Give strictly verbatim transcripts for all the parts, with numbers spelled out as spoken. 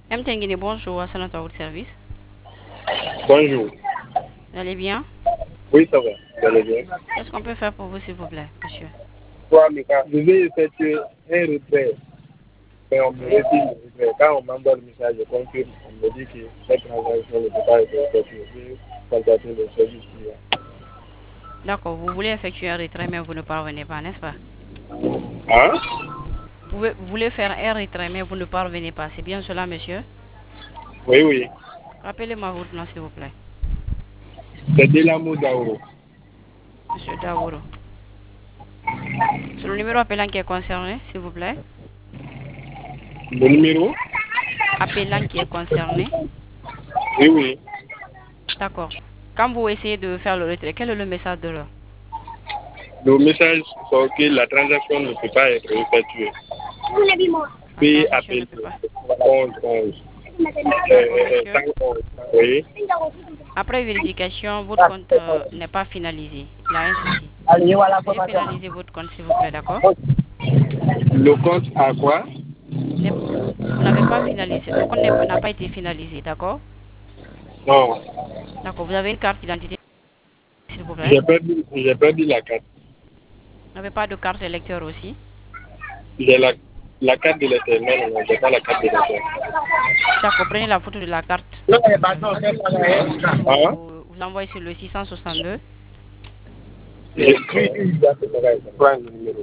M T N Guinée, bonjour, à notre votre service. Bonjour. Vous allez bien? Oui, ça va. Vous allez bien? Qu'est-ce qu'on peut faire pour vous, s'il vous plaît, monsieur? Je vais effectuer un retrait. Mais on me Oui. retire le retrait. Quand on m'envoie le message de confirme, on me dit que cette transaction ne peut pas être effectuée. Je vais contacter le service client. D'accord, vous voulez effectuer un retrait, mais vous ne parvenez pas, n'est-ce pas? Hein? Vous pouvez- vous voulez faire un retrait, mais vous ne parvenez pas. C'est bien cela, monsieur? Oui, oui. Rappelez-moi votre nom, s'il vous plaît. C'est Delamo Daouro. Monsieur Daouro. C'est le numéro appelant qui est concerné, s'il vous plaît. Le numéro? Appelant qui est concerné. Oui, oui. D'accord. Quand vous essayez de faire le retrait, quel est le message de l'heure? Le message sort que la transaction ne peut pas être effectuée. La Puis transaction ne appelle peut pas. onze onze. D'accord, Euh, monsieur. cinq onze. Oui. Après vérification, votre compte euh, n'est pas finalisé. Il a un souci. Veuillez finaliser votre compte, s'il vous plaît, d'accord? Le compte à quoi? N'est- Vous n'avez pas finalisé. Le compte n'est- n'a pas été finalisé, d'accord? Non. D'accord. Vous avez une carte d'identité, s'il vous plaît? J'ai perdu, j'ai perdu la carte. Vous n'avez pas de carte électeur aussi? J'ai la, la carte de l'éternel. Non, non, non, j'ai pas la carte de l'éternel. D'accord. Prenez la photo de la carte que vous avez. Je Hein? vous, vous envoie sur le six cent soixante-deux. J'ai prends le numéro.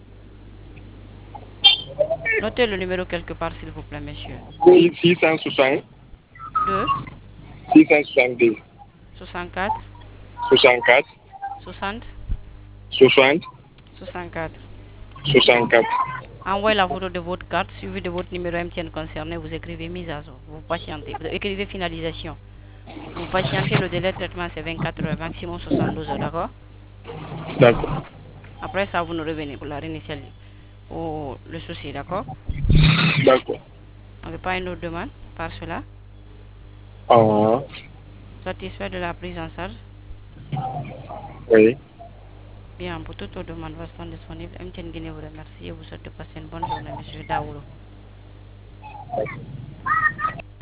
Notez le numéro quelque part, s'il vous plaît, monsieur. six cent soixante, deux, six cent soixante-deux, soixante-quatre, soixante-quatre, soixante, soixante, soixante-quatre. soixante-quatre. Envoyez la photo de votre carte, suivi de votre numéro M T N concerné. Vous écrivez mise à jour. Vous patientez. Vous écrivez finalisation. Vous patientez. Le délai de traitement, c'est vingt-quatre heures, maximum soixante-douze heures, d'accord? D'accord. Après ça, vous nous revenez pour la réinitialiser. Pour le souci, d'accord? D'accord. On n'avez pas une autre demande par cela? Ah, Satisfait de la prise en charge? oui. Bien, pour toute autre demande restant disponible, M T N Guinée vous remercie et vous souhaite de passer une bonne journée, monsieur Daouro.